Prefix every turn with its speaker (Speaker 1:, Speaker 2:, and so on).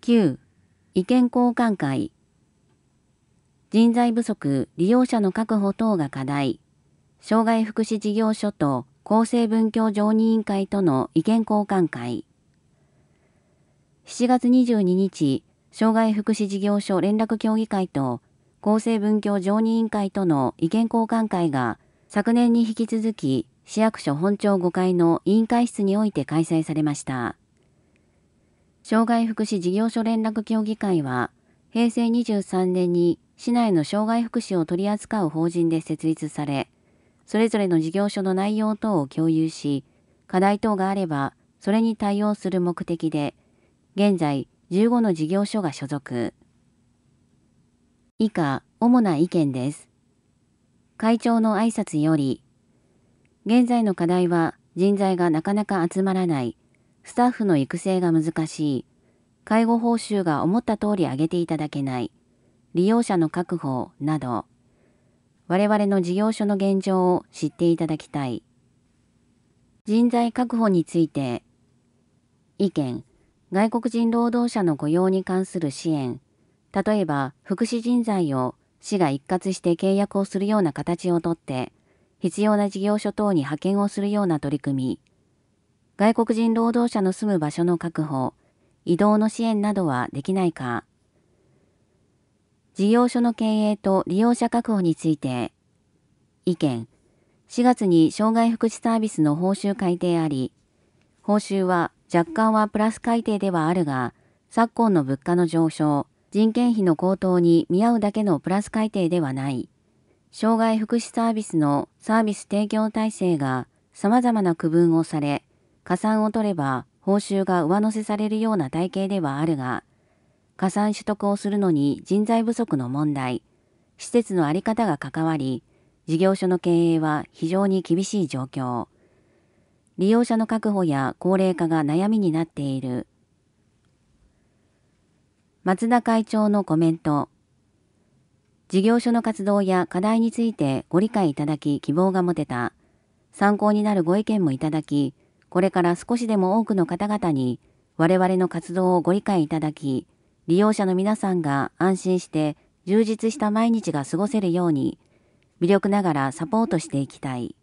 Speaker 1: 9、意見交換会。人材不足、利用者の確保等が課題。障害福祉事業所と厚生文教常任委員会との意見交換会。7月22日、障害福祉事業所連絡協議会と厚生文教常任委員会との意見交換会が昨年に引き続き市役所本庁5階の委員会室において開催されました。障害福祉事業所連絡協議会は平成23年に市内の障害福祉を取り扱う法人で設立され、それぞれの事業所の内容等を共有し、課題等があればそれに対応する目的で、現在15の事業所が所属。以下、主な意見です。会長の挨拶より、現在の課題は人材がなかなか集まらない、スタッフの育成が難しい、介護報酬が思った通り上げていただけない、利用者の確保など、我々の事業所の現状を知っていただきたい。人材確保について、意見、外国人労働者の雇用に関する支援、例えば福祉人材を市が一括して契約をするような形をとって、必要な事業所等に派遣をするような取り組み、外国人労働者の住む場所の確保、移動の支援などはできないか。事業所の経営と利用者確保について、意見、4月に障害福祉サービスの報酬改定あり、報酬は若干はプラス改定ではあるが、昨今の物価の上昇、人件費の高騰に見合うだけのプラス改定ではない。障害福祉サービスのサービス提供体制が様々な区分をされ、加算を取れば報酬が上乗せされるような体系ではあるが、加算取得をするのに人材不足の問題、施設の在り方が関わり、事業所の経営は非常に厳しい状況。利用者の確保や高齢化が悩みになっている。松田会長のコメント。事業所の活動や課題についてご理解いただき希望が持てた。参考になるご意見もいただき、これから少しでも多くの方々に我々の活動をご理解いただき、利用者の皆さんが安心して充実した毎日が過ごせるように、微力ながらサポートしていきたい。